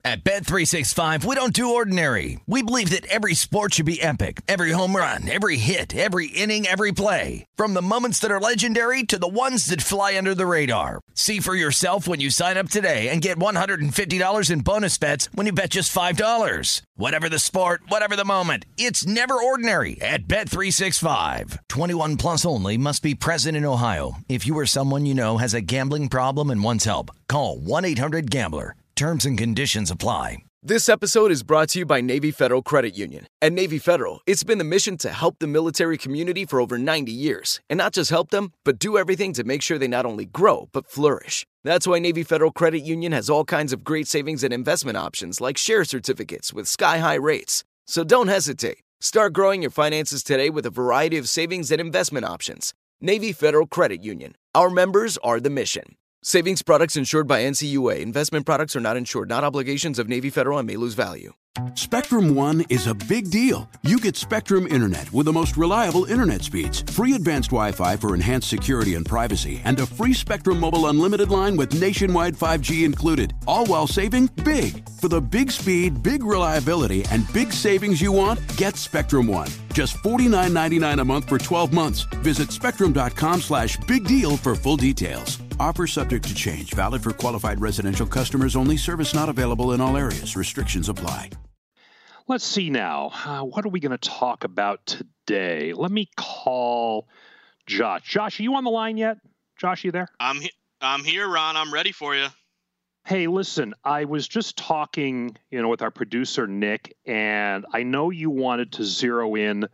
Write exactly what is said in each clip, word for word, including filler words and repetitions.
At Bet three sixty-five, we don't do ordinary. We believe that every sport should be epic. Every home run, every hit, every inning, every play. From the moments that are legendary to the ones that fly under the radar. See for yourself when you sign up today and get one hundred fifty dollars in bonus bets when you bet just five dollars. Whatever the sport, whatever the moment, it's never ordinary at Bet three sixty-five. twenty-one plus only. Must be present in Ohio. If you or someone you know has a gambling problem and wants help, call one eight hundred gambler. Terms and conditions apply. This episode is brought to you by Navy Federal Credit Union. At Navy Federal, it's been the mission to help the military community for over ninety years. And not just help them, but do everything to make sure they not only grow, but flourish. That's why Navy Federal Credit Union has all kinds of great savings and investment options like share certificates with sky-high rates. So don't hesitate. Start growing your finances today with a variety of savings and investment options. Navy Federal Credit Union. Our members are the mission. Savings products insured by N C U A. Investment products are not insured, not obligations of Navy Federal and may lose value. Spectrum One is a big deal. You get Spectrum Internet with the most reliable internet speeds, free advanced Wi-Fi for enhanced security and privacy, and a free Spectrum Mobile Unlimited line with nationwide five G included, all while saving big. For the big speed, big reliability, and big savings you want, get Spectrum One. Just forty-nine ninety-nine a month for twelve months. Visit spectrum.com slash big deal for full details. Offer subject to change. Valid for qualified residential customers only. Service not available in all areas. Restrictions apply. Let's see now. Uh, what are we going to talk about today? Let me call Josh. Josh, are you on the line yet? Josh, you there? I'm he- I'm here, Ron. I'm ready for you. Hey, listen, I was just talking, you know, with our producer, Nick, and I know you wanted to zero in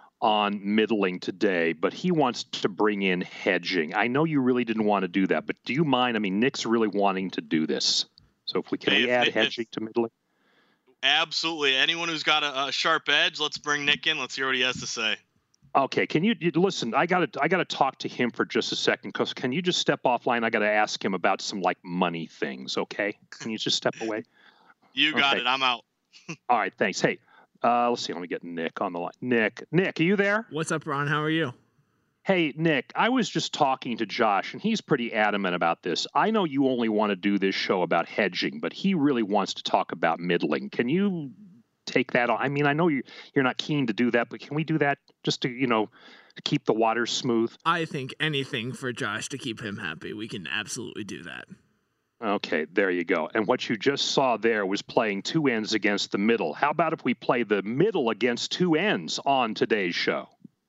on middling today, but he wants to bring in hedging. I know you really didn't want to do that, but do you mind? I mean, Nick's really wanting to do this. So if we can If- we add if- hedging to middling? Absolutely. Anyone who's got a, a sharp edge, let's bring Nick in. Let's hear what he has to say. Okay, can you, you listen? I got to I got to talk to him for just a second. Cause can you just step offline? I got to ask him about some like money things. Okay, can you just step away? You got Okay. it. I'm out. All right, thanks. Hey, uh, let's see. Let me get Nick on the line. Nick, Nick, are you there? What's up, Ron? How are you? Hey, Nick, I was just talking to Josh, and he's pretty adamant about this. I know you only want to do this show about hedging, but he really wants to talk about middling. Can you take that on? I mean, I know you, you're not keen to do that, but can we do that just to, you know, to keep the water smooth? I think anything for Josh to keep him happy. We can absolutely do that. Okay, there you go. And what you just saw there was playing two ends against the middle. How about if we play the middle against two ends on today's show?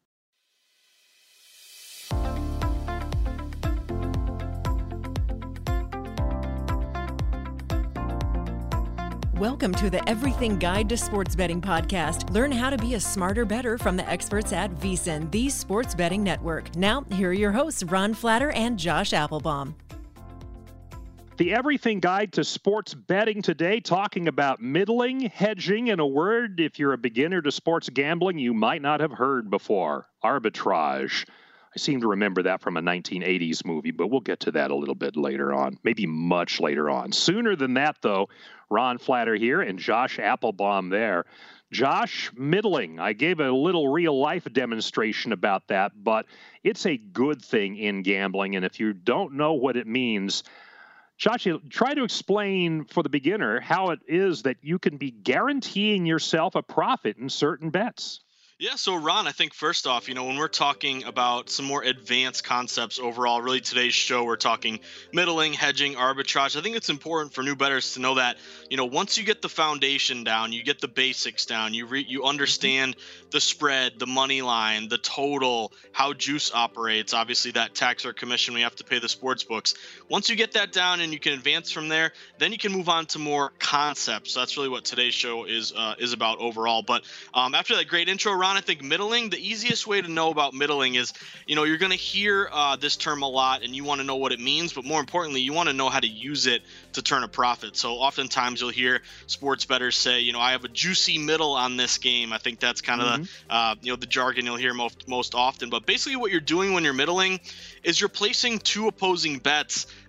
Welcome to the Everything Guide to Sports Betting podcast. Learn how to be a smarter bettor from the experts at VSiN, the sports betting network. Now, here are your hosts, Ron Flatter and Josh Applebaum. The Everything Guide to Sports Betting today, talking about middling, hedging, and a word, if you're a beginner to sports gambling, you might not have heard before, arbitrage. I seem to remember that from a nineteen eighties movie, but we'll get to that a little bit later on, maybe much later on. Sooner than that, though, Ron Flatter here and Josh Applebaum there. Josh, middling. I gave a little real-life demonstration about that, but it's a good thing in gambling, and if you don't know what it means, Josh, try to explain for the beginner how it is that you can be guaranteeing yourself a profit in certain bets. Yeah, so Ron, I think first off, you know, when we're talking about some more advanced concepts overall, really today's show, we're talking middling, hedging, arbitrage. I think it's important for new bettors to know that, you know, once you get the foundation down, you get the basics down, you re- you understand the spread, the money line, the total, how juice operates, obviously that tax or commission we have to pay the sports books. Once you get that down and you can advance from there, then you can move on to more concepts. So that's really what today's show is uh, is about overall. But um, after that great intro, Ron, I think middling, the easiest way to know about middling is, you know, you're going to hear uh, this term a lot and you want to know what it means, but more importantly, you want to know how to use it to turn a profit. So oftentimes you'll hear sports bettors say, you know, I have a juicy middle on this game. I think that's kind of mm-hmm. the, uh, you know, the jargon you'll hear most, most often. But basically what you're doing when you're middling is you're placing two opposing bets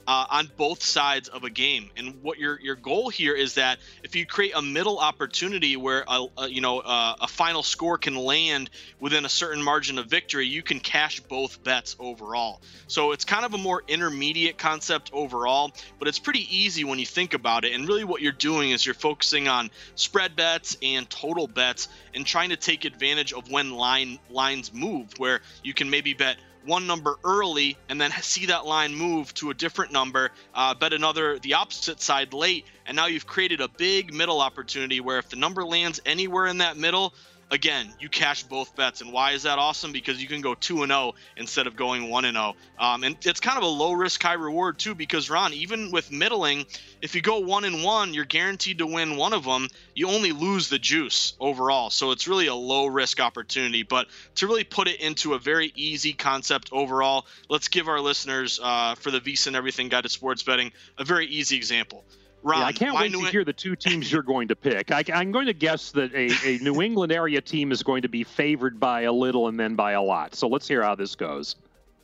uh, on both sides of a game. And what your your goal here is that if you create a middle opportunity where a, a you know a, a final score can land within a certain margin of victory, you can cash both bets overall. So it's kind of a more intermediate concept overall, but it's pretty easy when you think about it. And really what you're doing is you're focusing on spread bets and total bets and trying to take advantage of when line lines move, where you can maybe bet one number early and then see that line move to a different number, uh, bet another the opposite side late, and now you've created a big middle opportunity where if the number lands anywhere in that middle, again, you cash both bets. And why is that awesome? Because you can go two and oh instead of going one and oh. Um, and it's kind of a low risk, high reward too, because Ron, even with middling, if you go one and one, you're guaranteed to win one of them. You only lose the juice overall. So it's really a low risk opportunity. But to really put it into a very easy concept overall, let's give our listeners uh, for the VSiN Everything Guide to Sports Betting a very easy example. Ron, yeah, I can't wait to hear the two teams you're going to pick. I, I'm going to guess that a, a New England area team is going to be favored by a little and then by a lot. So let's hear how this goes.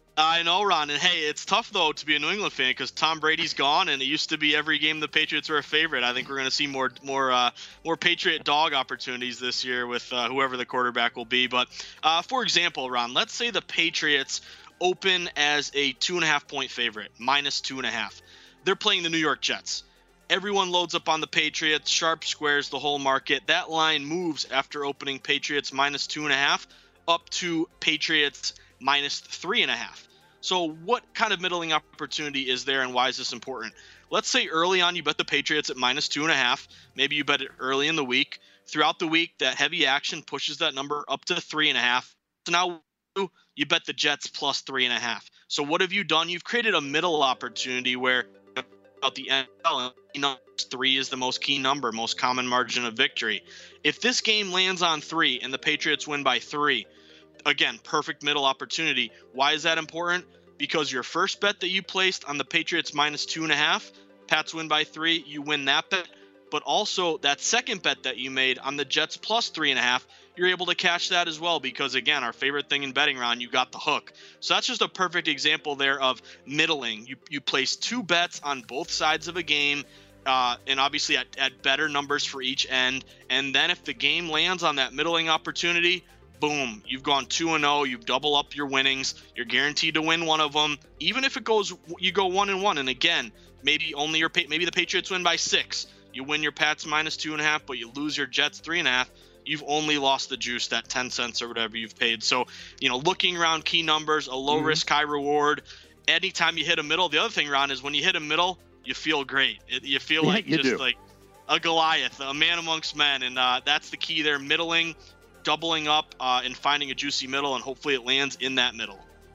I know, Ron. And hey, it's tough, though, to be a New England fan because Tom Brady's gone, and it used to be every game the Patriots were a favorite. I think we're going to see more more, uh, more Patriot dog opportunities this year with uh, whoever the quarterback will be. But, uh, for example, Ron, let's say the Patriots open as a two-and-a-half point favorite, minus two-and-a-half. They're playing the New York Jets. Everyone loads up on the Patriots. Sharp squares the whole market. That line moves after opening Patriots minus two and a half up to Patriots minus three and a half. So what kind of middling opportunity is there, and why is this important? Let's say early on you bet the Patriots at minus two and a half. Maybe you bet it early in the week. Throughout the week, that heavy action pushes that number up to three and a half. So now you bet the Jets plus three and a half. So what have you done? You've created a middle opportunity where about the N F L, you know, three is the most key number, most common margin of victory. If this game lands on three and the Patriots win by three, again, perfect middle opportunity. Why is that important? Because your first bet that you placed on the Patriots minus two and a half, Pats win by three, you win that bet. But also that second bet that you made on the Jets plus three and a half, you're able to cash that as well because, again, our favorite thing in betting, Ron, you got the hook. So that's just a perfect example there of middling. You you place two bets on both sides of a game, uh, and obviously at, at better numbers for each end. And then if the game lands on that middling opportunity, boom, you've gone two and oh, you've double up your winnings. You're guaranteed to win one of them. Even if it goes, you go one and one. And again, maybe only your maybe the Patriots win by six. You win your Pats minus two and a half, but you lose your Jets three and a half. You've only lost the juice, that ten cents or whatever you've paid. So, you know, looking around key numbers, a low mm-hmm. risk, high reward. Anytime you hit a middle, the other thing, Ron, is when you hit a middle, you feel great. It, you feel like yeah, you just do. like a Goliath, a man amongst men. And uh, that's the key there, middling, doubling up uh, and finding a juicy middle, and hopefully it lands in that middle.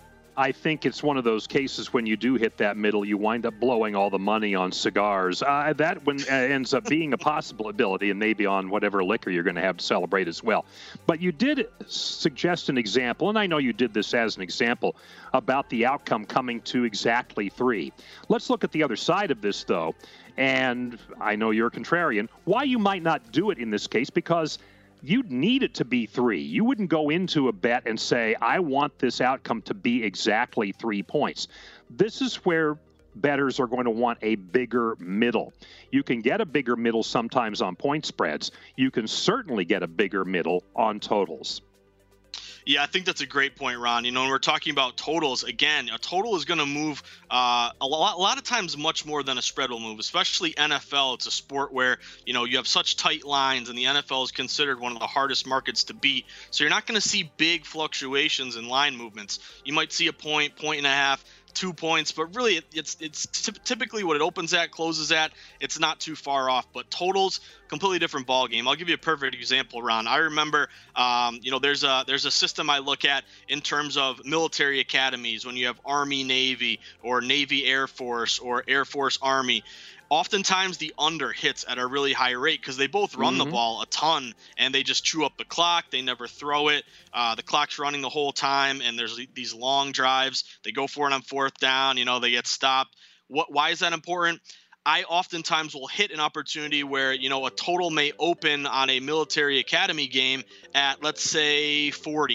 I think it's one of those cases when you do hit that middle, you wind up blowing all the money on cigars. Uh, that one uh, ends up being a possibility, and maybe on whatever liquor you're going to have to celebrate as well. But you did suggest an example, and I know you did this as an example, about the outcome coming to exactly three. Let's look at the other side of this, though, and I know you're a contrarian. Why you might not do it in this case, because you'd need it to be three. You wouldn't go into a bet and say, I want this outcome to be exactly three points. This is where bettors are going to want a bigger middle. You can get a bigger middle sometimes on point spreads. You can certainly get a bigger middle on totals. Yeah, I think that's a great point, Ron. You know, when we're talking about totals, again, a total is going to move uh, a lot, a lot of times much more than a spread will move, especially N F L. It's a sport where, you know, you have such tight lines, and the N F L is considered one of the hardest markets to beat. So you're not going to see big fluctuations in line movements. You might see a point, point and a half, two points, but really it's it's typically what it opens at, closes at. It's not too far off, but totals, completely different ball game. I'll give you a perfect example, Ron. I remember, um, you know, there's a there's a system I look at in terms of military academies when you have Army, Navy, or Navy, Air Force, or Air Force, Army. Oftentimes the under hits at a really high rate because they both run mm-hmm. the ball a ton and they just chew up the clock. They never throw it. Uh, the clock's running the whole time, and there's these long drives. They go for it on fourth down. You know, they get stopped. What? Why is that important? I oftentimes will hit an opportunity where, you know, a total may open on a military academy game at, let's say, forty.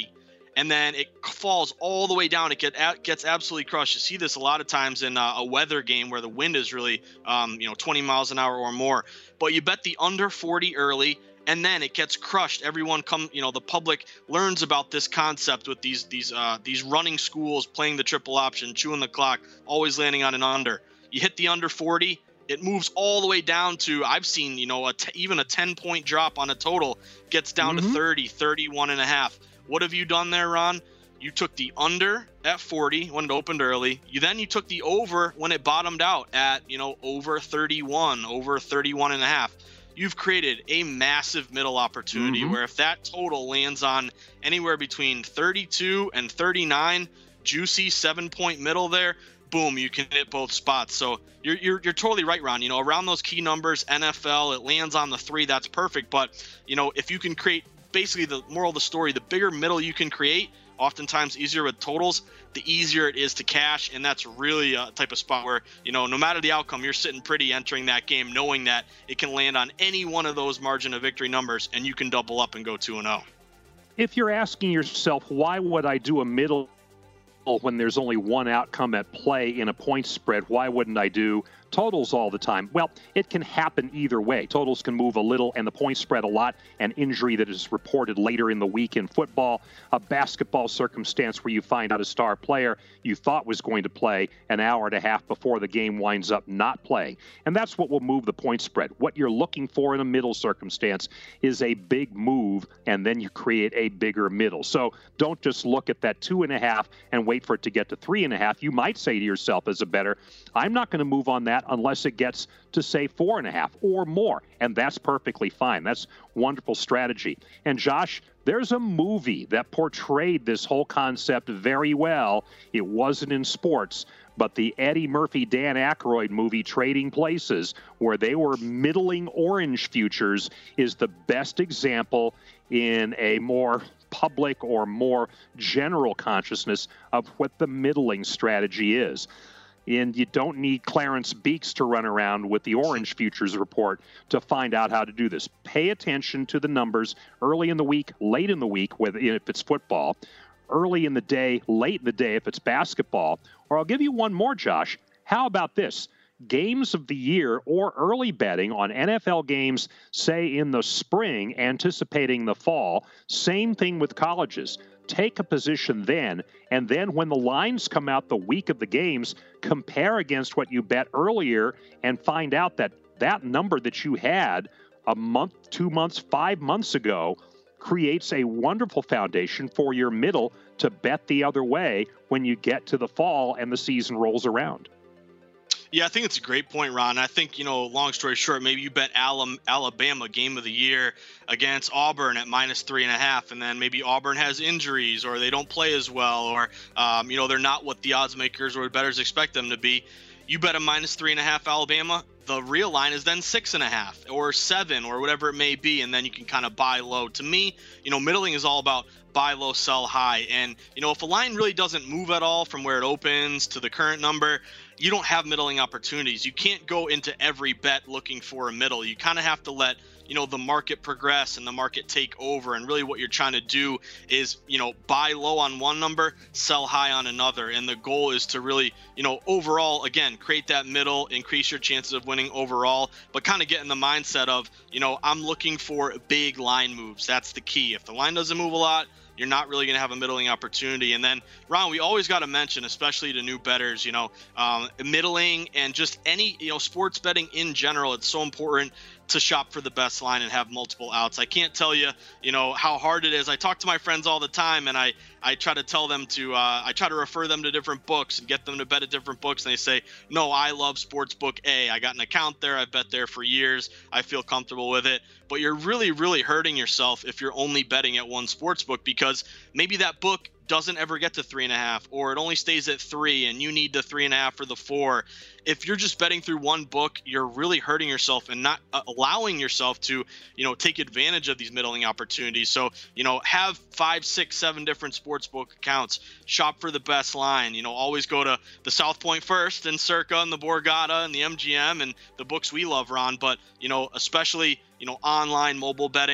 and then it falls all the way down. It get, gets absolutely crushed. You see this a lot of times in a, a weather game where the wind is really, um, you know, twenty miles an hour or more. But you bet the under forty early, and then it gets crushed. Everyone come, you know, the public learns about this concept with these these uh, these running schools playing the triple option, chewing the clock, always landing on an under. You hit the under forty. It moves all the way down to, I've seen, you know, a t- even a ten point drop on a total gets down mm-hmm. to thirty, thirty-one and a half. What have you done there, Ron? You took the under at forty when it opened early. You then you took the over when it bottomed out at, you know, over thirty-one, over thirty-one and a half. You've created a massive middle opportunity mm-hmm. where if that total lands on anywhere between thirty-two and thirty-nine, juicy seven point middle there, boom, you can hit both spots. So you're, you're you're totally right, Ron. You know, around those key numbers, N F L, it lands on the three, that's perfect. But, you know, if you can create, basically the moral of the story, the bigger middle you can create, oftentimes easier with totals, the easier it is to cash. And that's really a type of spot where, you know, no matter the outcome, you're sitting pretty entering that game, knowing that it can land on any one of those margin of victory numbers and you can double up and go two and oh. If you're asking yourself, why would I do a middle when there's only one outcome at play in a point spread? Why wouldn't I do totals all the time? Well, it can happen either way. Totals can move a little and the point spread a lot. An injury that is reported later in the week in football, a basketball circumstance where you find out a star player you thought was going to play an hour and a half before the game winds up not playing. And that's what will move the point spread. What you're looking for in a middle circumstance is a big move, and then you create a bigger middle. So don't just look at that two and a half and wait for it to get to three and a half. You might say to yourself as a bettor, I'm not going to move on that unless it gets to, say, four and a half or more. And that's perfectly fine. That's wonderful strategy. And Josh, there's a movie that portrayed this whole concept very well. It wasn't in sports, but the Eddie Murphy, Dan Aykroyd movie, Trading Places, where they were middling orange futures, is the best example in a more public or more general consciousness of what the middling strategy is. And you don't need Clarence Beeks to run around with the Orange Futures Report to find out how to do this. Pay attention to the numbers early in the week, late in the week, whether if it's football, early in the day, late in the day if it's basketball. Or I'll give you one more, Josh. How about this? Games of the year or early betting on N F L games, say in the spring, anticipating the fall. Same thing with colleges. Take a position then, and then when the lines come out the week of the games, compare against what you bet earlier and find out that that number that you had a month, two months, five months ago creates a wonderful foundation for your middle to bet the other way when you get to the fall and the season rolls around. Yeah, I think it's a great point, Ron. I think, you know, long story short, maybe you bet Alabama game of the year against Auburn at minus three and a half, and then maybe Auburn has injuries or they don't play as well, or, um, you know, they're not what the odds makers or bettors expect them to be. You bet a minus three and a half Alabama, the real line is then six and a half or seven or whatever it may be, and then you can kind of buy low. To me, you know, middling is all about buy low, sell high. And, you know, if a line really doesn't move at all from where it opens to the current number, you don't have middling opportunities. You can't go into every bet looking for a middle. You kind of have to let, you know, the market progress and the market take over. And really what you're trying to do is, you know, buy low on one number, sell high on another. And the goal is to really, you know, overall, again, create that middle, increase your chances of winning overall, but kind of get in the mindset of, you know, I'm looking for big line moves. That's the key. If the line doesn't move a lot, you're not really going to have a middling opportunity. And then, Ron, we always got to mention, especially to new bettors, you know, um, middling and just any, you know, sports betting in general, it's so important to shop for the best line and have multiple outs. I can't tell you, you know, how hard it is. I talk to my friends all the time, and I, I try to tell them to, uh, I try to refer them to different books and get them to bet at different books. And they say, no, I love Sportsbook A. I got an account there. I've bet there for years. I feel comfortable with it. But you're really, really hurting yourself if you're only betting at one sportsbook, because maybe that book doesn't ever get to three and a half, or it only stays at three and you need the three and a half or the four. If you're just betting through one book, you're really hurting yourself and not uh, allowing yourself to, you know, take advantage of these middling opportunities. So, you know, have five, six, seven different sportsbook accounts, shop for the best line, you know, always go to the South Point First and Circa and the Borgata and the M G M and the books we love, Ron, but, you know, especially, you know, online mobile betting,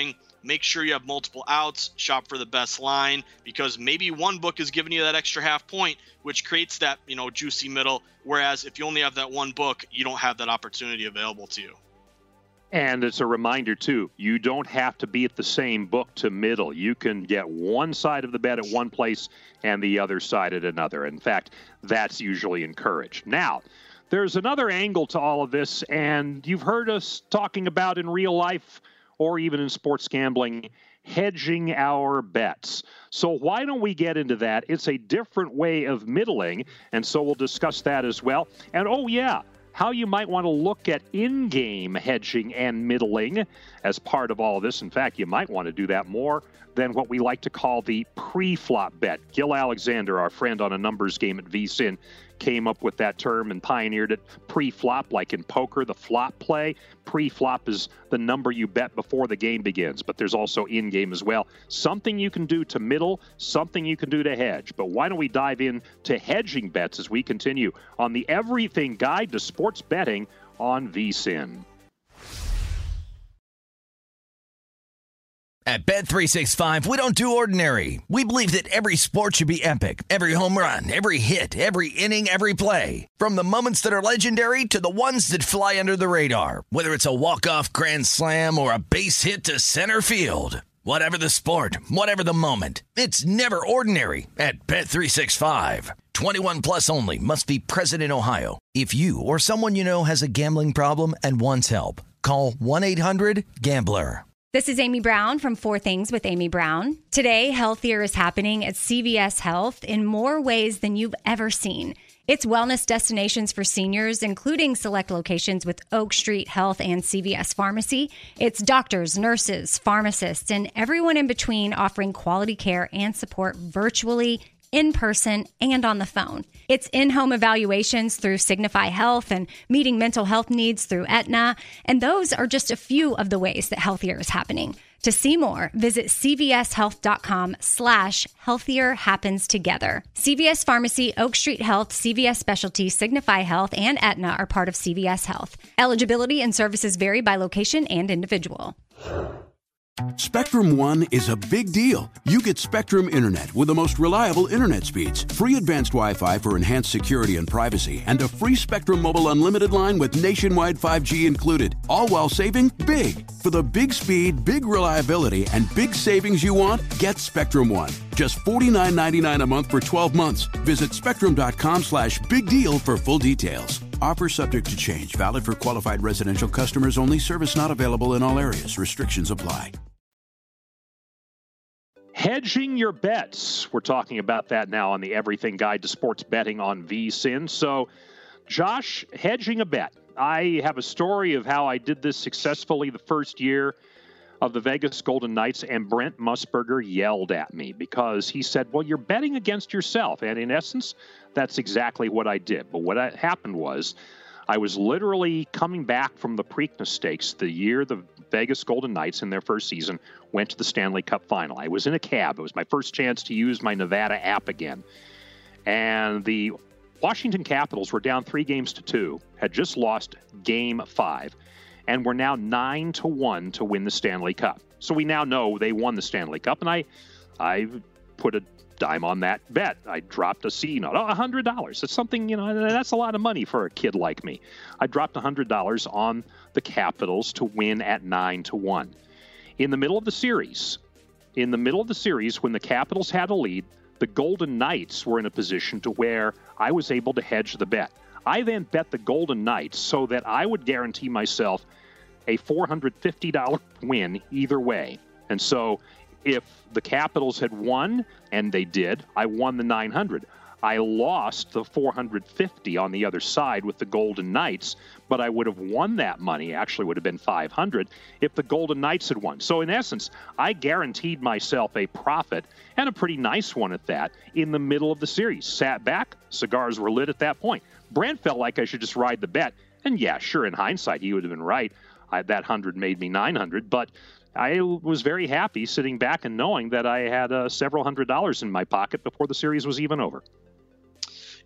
make sure you have multiple outs, shop for the best line, because maybe one book is giving you that extra half point, which creates that, you know, juicy middle. Whereas if you only have that one book, you don't have that opportunity available to you. And it's a reminder, too, you don't have to be at the same book to middle. You can get one side of the bet at one place and the other side at another. In fact, that's usually encouraged. Now, there's another angle to all of this, and you've heard us talking about in real life or even in sports gambling, hedging our bets. So why don't we get into that? It's a different way of middling, and so we'll discuss that as well. And, oh, yeah, how you might want to look at in-game hedging and middling as part of all of this. In fact, you might want to do that more than what we like to call the pre-flop bet. Gil Alexander, our friend on a numbers game at V S I N, came up with that term and pioneered it. Pre-flop, like in poker, the flop play. Pre-flop is the number you bet before the game begins, but there's also in-game as well. Something you can do to middle, something you can do to hedge. But why don't we dive in to hedging bets as we continue on the Everything Guide to Sports Betting on V S I N. At Bet three sixty-five, we don't do ordinary. We believe that every sport should be epic. Every home run, every hit, every inning, every play. From the moments that are legendary to the ones that fly under the radar. Whether it's a walk-off grand slam or a base hit to center field. Whatever the sport, whatever the moment. It's never ordinary at Bet three sixty-five. twenty-one plus only. Must be present in Ohio. If you or someone you know has a gambling problem and wants help, call one eight hundred gambler. This is Amy Brown from Four Things with Amy Brown. Today, healthier is happening at C V S Health in more ways than you've ever seen. It's wellness destinations for seniors, including select locations with Oak Street Health and C V S Pharmacy. It's doctors, nurses, pharmacists, and everyone in between offering quality care and support virtually, in person, and on the phone. It's in-home evaluations through Signify Health and meeting mental health needs through Aetna. And those are just a few of the ways that healthier is happening. To see more, visit cvshealth.com slash healthier happens together. C V S Pharmacy, Oak Street Health, C V S Specialty, Signify Health, and Aetna are part of C V S Health. Eligibility and services vary by location and individual. Spectrum One is a big deal. You get Spectrum Internet with the most reliable internet speeds, free advanced Wi-Fi for enhanced security and privacy, and a free Spectrum Mobile Unlimited line with nationwide five G included, all while saving big. For the big speed, big reliability, and big savings you want, get Spectrum One. Just forty-nine ninety-nine a month for twelve months. Visit spectrum.com slash big deal for full details. Offer subject to change. Valid for qualified residential customers only. Service not available in all areas. Restrictions apply. Hedging your bets. We're talking about that now on the Everything Guide to Sports Betting on V S I N. So, Josh, hedging a bet. I have a story of how I did this successfully the first year of the Vegas Golden Knights, and Brent Musburger yelled at me because he said, well, you're betting against yourself. And in essence, that's exactly what I did. But what happened was I was literally coming back from the Preakness Stakes the year the Vegas Golden Knights in their first season went to the Stanley Cup final. I was in a cab. It was my first chance to use my Nevada app again. And the Washington Capitals were down three games to two, had just lost game five, and were now nine to one to win the Stanley Cup. So we now know they won the Stanley Cup, and I I put a dime on that bet. I dropped a C note, one hundred dollars. That's something, you know, that's a lot of money for a kid like me. I dropped one hundred dollars on the Capitals to win at nine to one. In the middle of the series, in the middle of the series, when the Capitals had a lead, the Golden Knights were in a position to where I was able to hedge the bet. I then bet the Golden Knights so that I would guarantee myself a four hundred fifty dollars win either way. And so if the Capitals had won, and they did, I won the nine hundred. I lost the four hundred fifty on the other side with the Golden Knights, but I would have won that money, actually would have been five hundred, if the Golden Knights had won. So in essence, I guaranteed myself a profit, and a pretty nice one at that, in the middle of the series. Sat back, cigars were lit at that point. Brent felt like I should just ride the bet, and yeah, sure, in hindsight, he would have been right. I, that one hundred made me nine hundred, but I was very happy sitting back and knowing that I had uh, several hundred dollars in my pocket before the series was even over.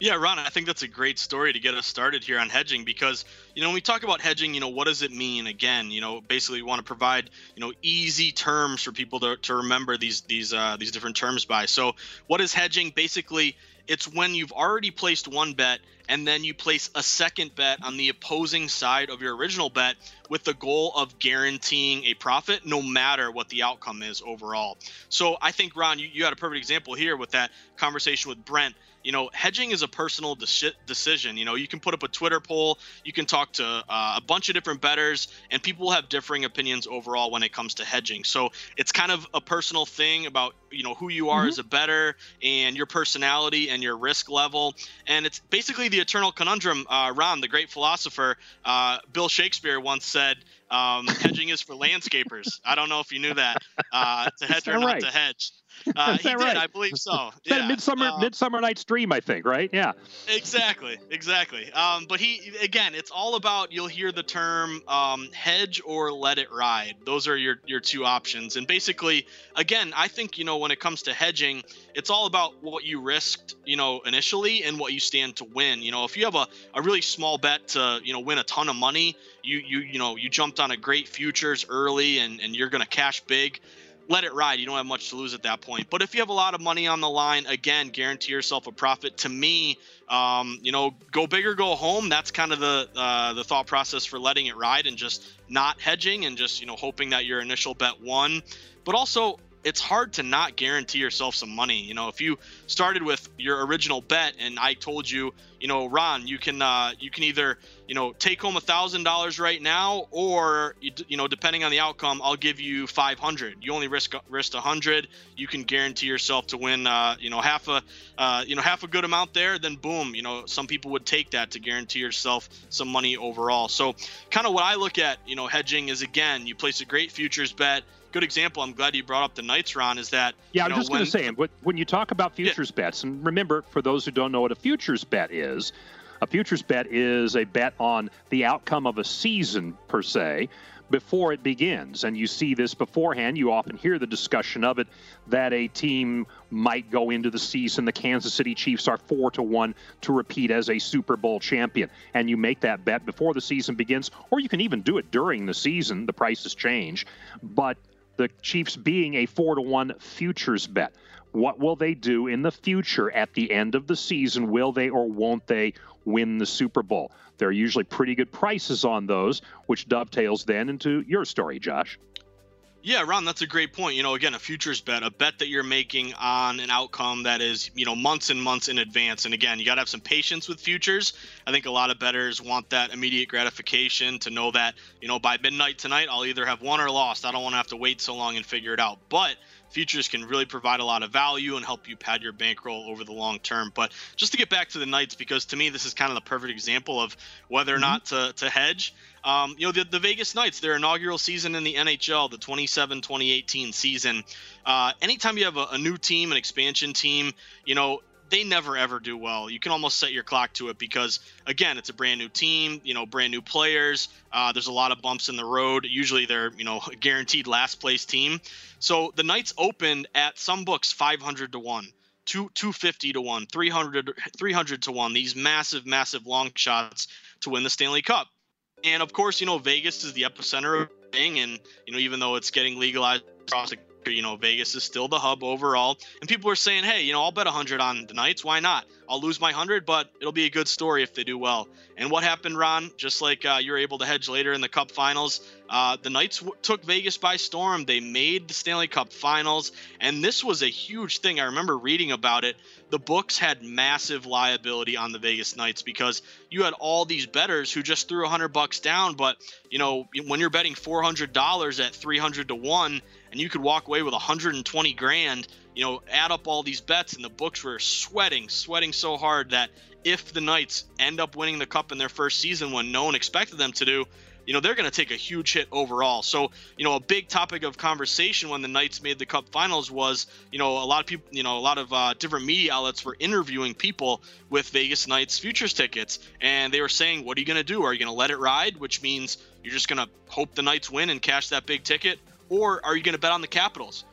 Yeah, Ron, I think that's a great story to get us started here on hedging because, you know, when we talk about hedging, you know, what does it mean? Again, you know, basically we want to provide, you know, easy terms for people to, to remember these these uh, these different terms by. So what is hedging? Basically, it's when you've already placed one bet and then you place a second bet on the opposing side of your original bet with the goal of guaranteeing a profit no matter what the outcome is overall. So I think, Ron, you, you had a perfect example here with that conversation with Brent. You know, hedging is a personal de- decision. You know, you can put up a Twitter poll, you can talk to uh, a bunch of different bettors, and people will have differing opinions overall when it comes to hedging. So it's kind of a personal thing about, you know, who you are mm-hmm. as a bettor and your personality and your risk level. And it's basically the eternal conundrum. Uh, Ron, the great philosopher, uh, Bill Shakespeare once said, um, hedging is for landscapers. I don't know if you knew that. Uh, to hedge or not right? to hedge. Uh, he did, right? I believe so. It's yeah. Midsummer uh, Midsummer Night's Dream, I think, right? Yeah. Exactly, exactly. Um, but he, again, it's all about, you'll hear the term um, hedge or let it ride. Those are your, your two options. And basically, again, I think, you know, when it comes to hedging, it's all about what you risked, you know, initially and what you stand to win. You know, if you have a, a really small bet to, you know, win a ton of money, you, you, you know, you jumped on a great futures early and, and you're going to cash big. Let it ride. You don't have much to lose at that point. But if you have a lot of money on the line, again, guarantee yourself a profit. To me, um, you know, go big or go home. That's kind of the uh, the thought process for letting it ride and just not hedging and just, you know, hoping that your initial bet won. But also, it's hard to not guarantee yourself some money. You know, if you started with your original bet and I told you, you know, Ron, you can uh, you can either, you know, take home a thousand dollars right now, or you, you know, depending on the outcome, I'll give you five hundred. You only risk risk a hundred. You can guarantee yourself to win, uh, you know, half a, uh, you know, half a good amount there. Then boom, you know, some people would take that to guarantee yourself some money overall. So, kind of what I look at, you know, hedging is, again, you place a great futures bet. Good example. I'm glad you brought up the Knights, Ron, is that, yeah, you I'm know, just going to say, when you talk about futures yeah. bets, and remember, for those who don't know what a futures bet is, a futures bet is a bet on the outcome of a season, per se, before it begins. And you see this beforehand. You often hear the discussion of it, that a team might go into the season. The Kansas City Chiefs are four to one to repeat as a Super Bowl champion. And you make that bet before the season begins, or you can even do it during the season. The prices change. But the Chiefs being a four to one futures bet, what will they do in the future at the end of the season? Will they or won't they win the Super Bowl? There are usually pretty good prices on those, which dovetails then into your story, Josh. Yeah, Ron, that's a great point. You know, again, a futures bet, a bet that you're making on an outcome that is, you know, months and months in advance. And again, you got to have some patience with futures. I think a lot of bettors want that immediate gratification to know that, you know, by midnight tonight, I'll either have won or lost. I don't want to have to wait so long and figure it out. But futures can really provide a lot of value and help you pad your bankroll over the long term. But just to get back to the Knights, because to me, this is kind of the perfect example of whether or mm-hmm. not to, to hedge. Um, you know, the, the Vegas Knights, their inaugural season in the N H L, the twenty-seven twenty eighteen season, uh, anytime you have a, a new team, an expansion team, you know, they never, ever do well. You can almost set your clock to it because, again, it's a brand new team, you know, brand new players. Uh, there's a lot of bumps in the road. Usually they're, you know, a guaranteed last place team. So the Knights opened at some books five hundred to one, two fifty to one, three hundred, three hundred to one, these massive, massive long shots to win the Stanley Cup. And of course, you know, Vegas is the epicenter of the thing. And, you know, even though it's getting legalized across the country, you know, Vegas is still the hub overall. And people are saying, hey, you know, I'll bet one hundred on the Knights. Why not? I'll lose my one hundred, but it'll be a good story if they do well. And what happened, Ron, just like uh, you were able to hedge later in the Cup Finals, uh, the Knights w- took Vegas by storm. They made the Stanley Cup Finals, and this was a huge thing. I remember reading about it. The books had massive liability on the Vegas Knights because you had all these bettors who just threw one hundred bucks down, but, you know, when you're betting four hundred dollars at three hundred to one and you could walk away with one hundred twenty grand, you know, add up all these bets, and the books were sweating, sweating so hard that if the Knights end up winning the Cup in their first season when no one expected them to do, you know, they're going to take a huge hit overall. So, you know, a big topic of conversation when the Knights made the Cup Finals was, you know, a lot of people, you know, a lot of uh, different media outlets were interviewing people with Vegas Knights futures tickets. And they were saying, what are you going to do? Are you going to let it ride? Which means you're just going to hope the Knights win and cash that big ticket. Or are you going to bet on the Capitals?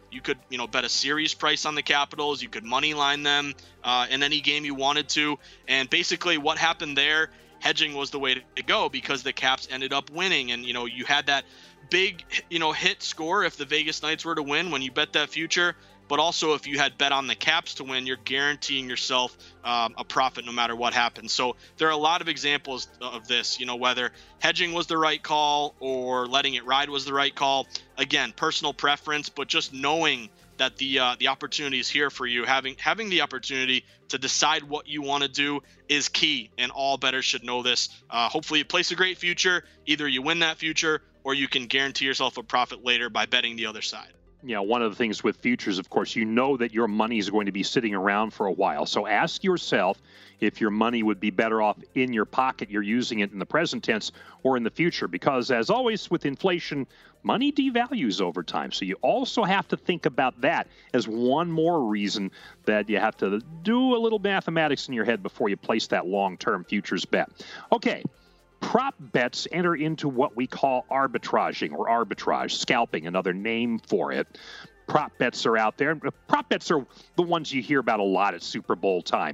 You could, you know, bet a series price on the Capitals. You could money line them uh, in any game you wanted to. And basically what happened there, hedging was the way to go because the Caps ended up winning. And, you know, you had that big, you know, hit score if the Vegas Knights were to win when you bet that future. But also if you had bet on the Caps to win, you're guaranteeing yourself um, a profit no matter what happens. So there are a lot of examples of this, you know, whether hedging was the right call or letting it ride was the right call. Again, personal preference, but just knowing that the uh, the opportunity is here for you, having having the opportunity to decide what you want to do is key, and all bettors should know this. Uh, hopefully you place a great future. Either you win that future or you can guarantee yourself a profit later by betting the other side. You know, one of the things with futures, of course, you know that your money is going to be sitting around for a while. So ask yourself if your money would be better off in your pocket, you're using it in the present tense, or in the future. Because as always with inflation, money devalues over time. So you also have to think about that as one more reason that you have to do a little mathematics in your head before you place that long-term futures bet. Okay. Prop bets enter into what we call arbitraging or arbitrage, scalping, another name for it. Prop bets are out there. Prop bets are the ones you hear about a lot at Super Bowl time.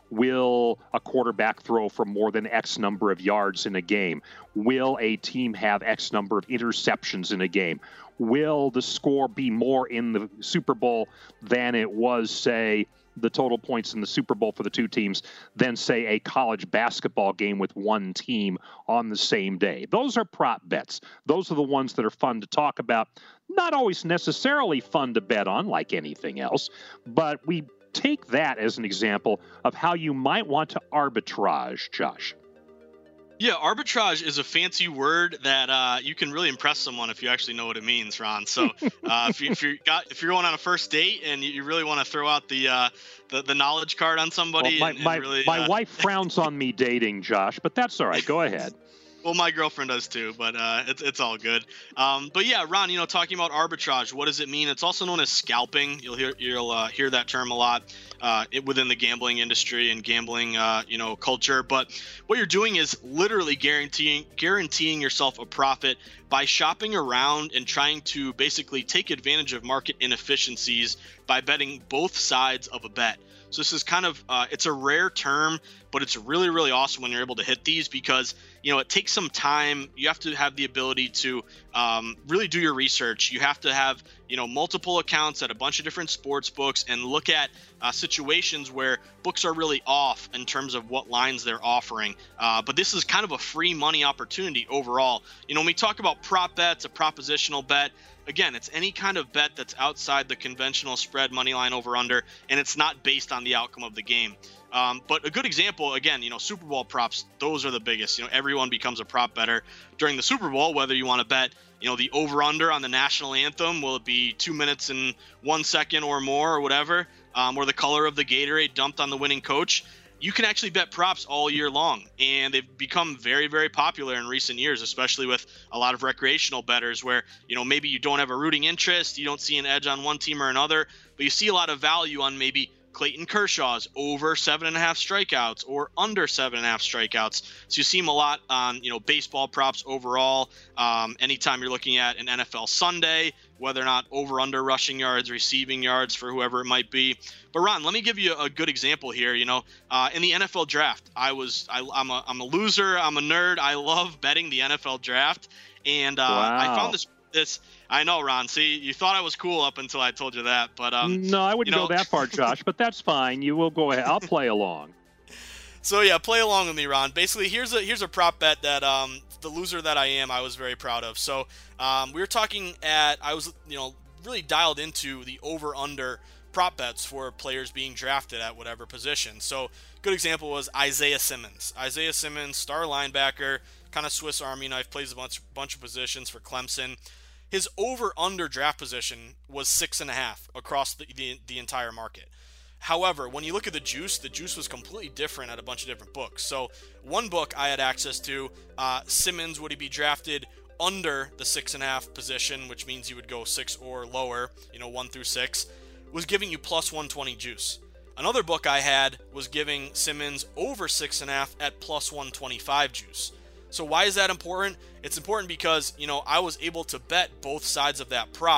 Will a quarterback throw for more than X number of yards in a game? Will a team have X number of interceptions in a game? Will the score be more in the Super Bowl than it was, say, the total points in the Super Bowl for the two teams than, say, a college basketball game with one team on the same day? Those are prop bets. Those are the ones that are fun to talk about. Not always necessarily fun to bet on, like anything else, but we take that as an example of how you might want to arbitrage, Josh. Yeah, arbitrage is a fancy word that uh, you can really impress someone if you actually know what it means, Ron. So uh, if, you, if you're got if you're going on a first date and you really want to throw out the uh, the, the knowledge card on somebody, well, my and, and my, really, my uh, wife frowns on me dating, Josh, but that's all right. Go ahead. Well, my girlfriend does too, but uh, it's it's all good. Um, but yeah, Ron, you know, talking about arbitrage, what does it mean? It's also known as scalping. You'll hear you'll uh, hear that term a lot uh, it, within the gambling industry and gambling, uh, you know, culture. But what you're doing is literally guaranteeing guaranteeing yourself a profit by shopping around and trying to basically take advantage of market inefficiencies by betting both sides of a bet. So this is kind of, uh, it's a rare term, but it's really, really awesome when you're able to hit these because, you know, it takes some time. You have to have the ability to um, really do your research. You have to have, you know, multiple accounts at a bunch of different sports books and look at uh, situations where books are really off in terms of what lines they're offering. Uh, but this is kind of a free money opportunity overall. You know, when we talk about prop bets, a propositional bet, again, it's any kind of bet that's outside the conventional spread, money line, over under, and it's not based on the outcome of the game. Um, but a good example, again, you know, Super Bowl props, those are the biggest. You know, everyone becomes a prop better during the Super Bowl, whether you want to bet, you know, the over under on the national anthem, will it be two minutes and one second or more or whatever, um, or the color of the Gatorade dumped on the winning coach. You can actually bet props all year long, and they've become very, very popular in recent years, especially with a lot of recreational bettors where, you know, maybe you don't have a rooting interest, you don't see an edge on one team or another, but you see a lot of value on maybe Clayton Kershaw's over seven and a half strikeouts or under seven and a half strikeouts. So you see him a lot on, you know, baseball props overall. Um, anytime you're looking at an N F L Sunday, whether or not over under rushing yards, receiving yards for whoever it might be. But Ron, let me give you a good example here. You know, uh, in the N F L draft, I was, I, I'm a, I'm a loser. I'm a nerd. I love betting the N F L draft. And uh, wow. I found this, this, I know, Ron. See, you thought I was cool up until I told you that, but um, no, I wouldn't you know, go that far, Josh. But that's fine. You will go ahead. I'll play along. So yeah, play along with me, Ron. Basically, here's a here's a prop bet that um, the loser that I am, I was very proud of. So um, we were talking at, I was you know really dialed into the over under prop bets for players being drafted at whatever position. So good example was Isaiah Simmons. Isaiah Simmons, star linebacker, kind of Swiss Army knife, plays a bunch bunch of positions for Clemson. His over-under draft position was six and a half across the, the the entire market. However, when you look at the juice, the juice was completely different at a bunch of different books. So one book I had access to, uh, Simmons, would he be drafted under the six and a half position, which means he would go six or lower, you know, one through six, was giving you plus one twenty juice. Another book I had was giving Simmons over six and a half at plus one twenty-five juice. So why is that important? It's important because, you know, I was able to bet both sides of that prop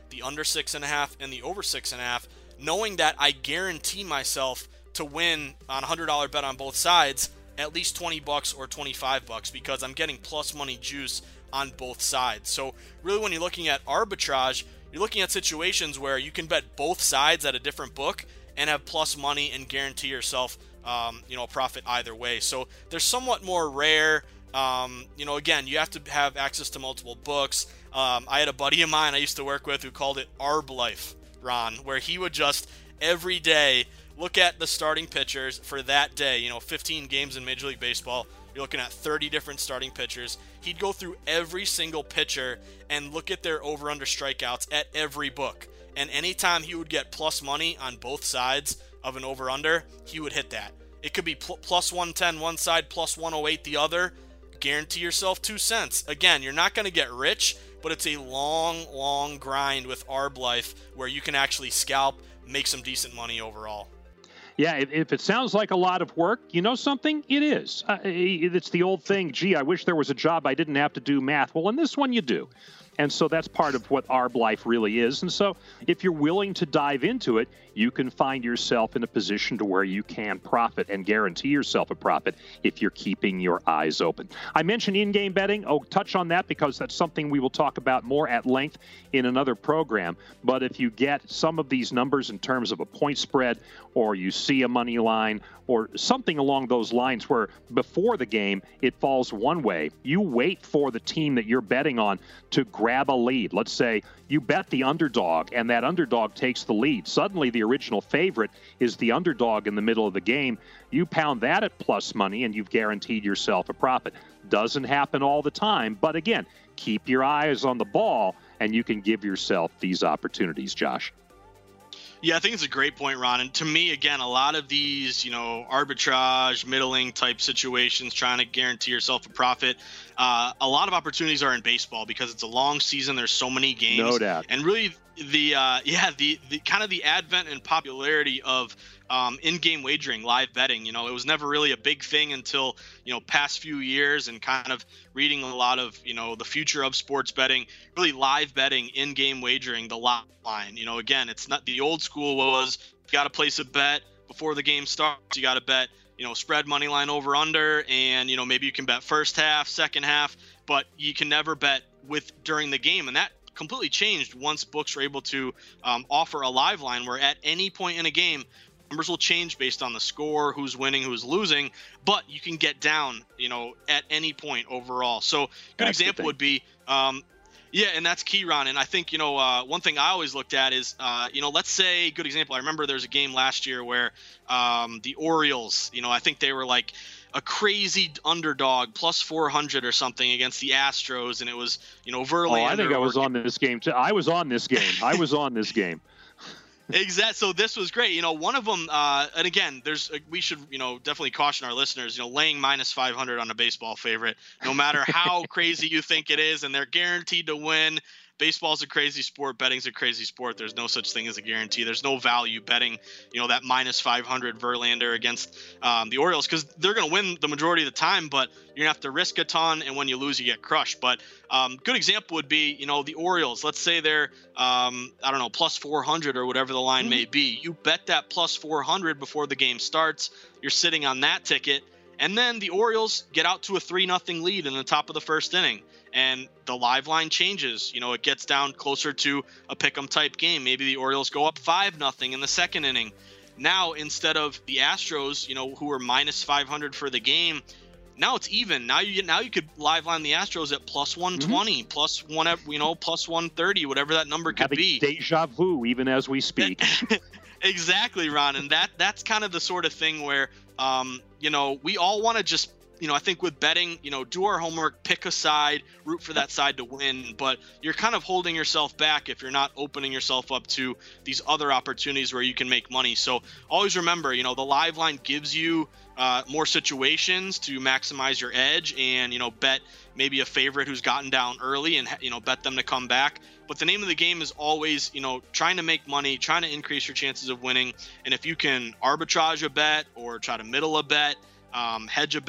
the under six and a half, and the over six and a half, knowing that I guarantee myself to win on a hundred dollar bet on both sides at least twenty bucks or twenty-five bucks, because I'm getting plus money juice on both sides. So really, when you're looking at arbitrage, you're looking at situations where you can bet both sides at a different book and have plus money and guarantee yourself, um, you know, a profit either way. So they're somewhat more rare. Um, you know, again, you have to have access to multiple books. Um, I had a buddy of mine I used to work with who called it Arb Life, Ron, where he would just every day look at the starting pitchers for that day. You know, fifteen games in Major League Baseball. You're looking at thirty different starting pitchers. He'd go through every single pitcher and look at their over-under strikeouts at every book. And anytime he would get plus money on both sides of an over-under, he would hit that. It could be pl- plus one ten one side, plus one oh eight the other. Guarantee yourself two cents. Again, you're not going to get rich, but it's a long, long grind with Arb Life where you can actually scalp, make some decent money overall. Yeah, if, if it sounds like a lot of work, you know something? It is. Uh, it's the old thing, gee, I wish there was a job I didn't have to do math. Well, in this one you do. And so that's part of what Arb Life really is. And so if you're willing to dive into it, you can find yourself in a position to where you can profit and guarantee yourself a profit if you're keeping your eyes open. I mentioned in-game betting. Oh, touch on that because that's something we will talk about more at length in another program. But if you get some of these numbers in terms of a point spread, or you see a money line or something along those lines where before the game it falls one way, you wait for the team that you're betting on to grab a lead. Let's say you bet the underdog and that underdog takes the lead. Suddenly the original favorite is the underdog in the middle of the game. You pound that at plus money and you've guaranteed yourself a profit. Doesn't happen all the time, but again, keep your eyes on the ball and you can give yourself these opportunities, Josh. Yeah, I think it's a great point, Ron. And to me, again, a lot of these, you know, arbitrage, middling type situations, trying to guarantee yourself a profit, uh, a lot of opportunities are in baseball because it's a long season. There's so many games. No doubt. And really, the uh, yeah, the, the kind of the advent and popularity of um, in-game wagering, live betting. You know, it was never really a big thing until, you know, past few years, and kind of reading a lot of, you know, the future of sports betting, really live betting, in-game wagering, the lot line. You know, again, it's not the old school was you got to place a bet before the game starts. You got to bet, you know, spread money line over under, and, you know, maybe you can bet first half, second half, but you can never bet with during the game. And that completely changed once books were able to um, offer a live line where at any point in a game, numbers will change based on the score, who's winning, who's losing, but you can get down, you know, at any point overall. So good that's example would be, um, yeah, and that's key, Ron. And I think, you know, uh, one thing I always looked at is, uh, you know, let's say, good example, I remember there was a game last year where um, the Orioles, you know, I think they were like a crazy underdog, plus four hundred or something against the Astros, and it was, you know, Verlander. Oh, I think I was on this game, too. I was on this game. I was on this game. Exactly. So this was great. You know, one of them, uh, and again, there's, we should, you know, definitely caution our listeners, you know, laying minus five hundred on a baseball favorite, no matter how crazy you think it is, and they're guaranteed to win. Baseball's a crazy sport. Betting's a crazy sport. There's no such thing as a guarantee. There's no value betting, you know, that minus five hundred Verlander against um, the Orioles, because they're going to win the majority of the time, but you're going to have to risk a ton, and when you lose, you get crushed. But um, good example would be, you know, the Orioles. Let's say they're, um, I don't know, plus four hundred or whatever the line mm-hmm. may be. You bet that plus four hundred before the game starts. You're sitting on that ticket. And then the Orioles get out to a three nothing lead in the top of the first inning, and the live line changes. You know, it gets down closer to a pick'em type game. Maybe the Orioles go up five nothing in the second inning. Now, instead of the Astros, you know, who were minus five hundred for the game, now it's even. Now you now you could live line the Astros at plus one twenty, mm-hmm. plus one, you know, plus one thirty, whatever that number could Having be. Deja vu, even as we speak. Exactly, Ron, and that that's kind of the sort of thing where, um, you know, we all want to just, you know, I think with betting, you know, do our homework, pick a side, root for that side to win, but you're kind of holding yourself back if you're not opening yourself up to these other opportunities where you can make money. So always remember, you know, the live line gives you uh, more situations to maximize your edge, and, you know, bet maybe a favorite who's gotten down early and, you know, bet them to come back. But the name of the game is always, you know, trying to make money, trying to increase your chances of winning. And if you can arbitrage a bet or try to middle a bet, um, hedge a bet,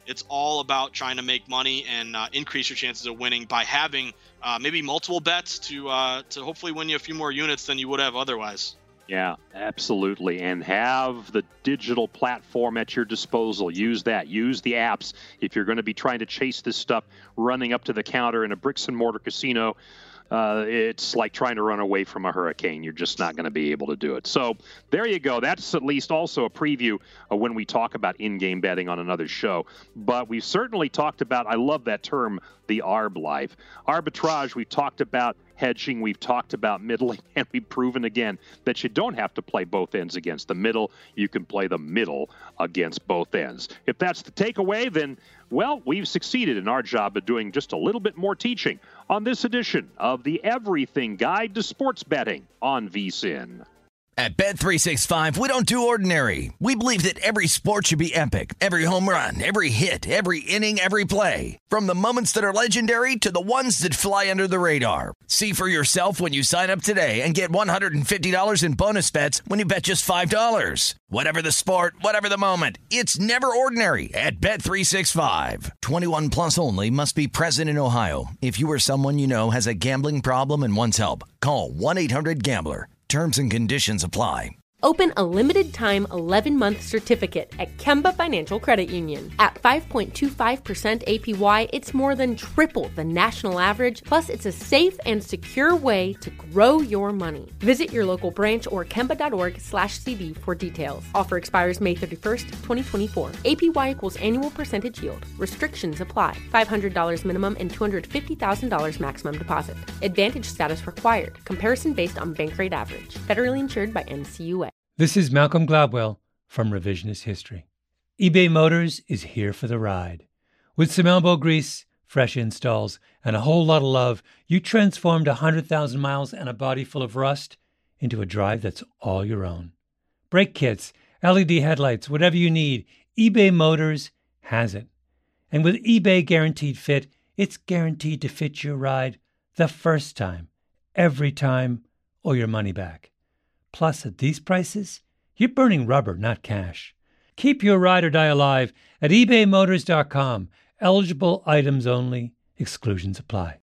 it's all about trying to make money and uh, increase your chances of winning by having uh, maybe multiple bets to uh, to hopefully win you a few more units than you would have otherwise. Yeah, absolutely. And have the digital platform at your disposal. Use that. Use the apps. If you're going to be trying to chase this stuff running up to the counter in a bricks and mortar casino, uh, it's like trying to run away from a hurricane. You're just not going to be able to do it. So there you go. That's at least also a preview of when we talk about in-game betting on another show. But we've certainly talked about, I love that term, the arb life. Arbitrage, we've talked about hedging, we've talked about middling, and we've proven again that you don't have to play both ends against the middle. You can play the middle against both ends. If that's the takeaway, then, well, we've succeeded in our job of doing just a little bit more teaching on this edition of the Everything Guide to Sports Betting on V S I N. At Bet three sixty-five, we don't do ordinary. We believe that every sport should be epic. Every home run, every hit, every inning, every play. From the moments that are legendary to the ones that fly under the radar. See for yourself when you sign up today and get one hundred fifty dollars in bonus bets when you bet just five dollars. Whatever the sport, whatever the moment, it's never ordinary at Bet three sixty-five. twenty-one plus only. Must be present in Ohio. If you or someone you know has a gambling problem and wants help, call one eight hundred gambler. Terms and conditions apply. Open a limited-time eleven-month certificate at Kemba Financial Credit Union. At five point two five percent A P Y, it's more than triple the national average, plus it's a safe and secure way to grow your money. Visit your local branch or kemba.org slash CD for details. Offer expires May thirty-first, twenty twenty-four. A P Y equals annual percentage yield. Restrictions apply. five hundred dollars minimum and two hundred fifty thousand dollars maximum deposit. Advantage status required. Comparison based on bank rate average. Federally insured by N C U A. This is Malcolm Gladwell from Revisionist History. eBay Motors is here for the ride. With some elbow grease, fresh installs, and a whole lot of love, you transformed one hundred thousand miles and a body full of rust into a drive that's all your own. Brake kits, L E D headlights, whatever you need, eBay Motors has it. And with eBay Guaranteed Fit, it's guaranteed to fit your ride the first time, every time, or your money back. Plus, at these prices, you're burning rubber, not cash. Keep your ride or die alive at ebay motors dot com. Eligible items only. Exclusions apply.